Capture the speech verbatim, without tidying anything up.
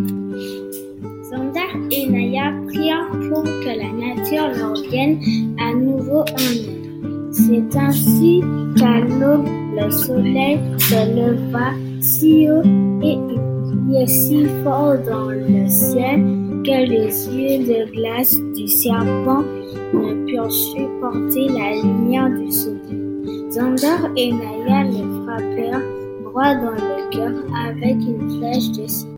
Xander et Naya prièrent pour que la nature leur vienne à nouveau en aide. C'est ainsi qu'à l'aube, le soleil se leva si haut et il brillait si fort dans le ciel que les yeux de glace du serpent ne purent supporter la lumière du soleil. Xander et Naya le frappèrent droit dans le cœur avec une flèche de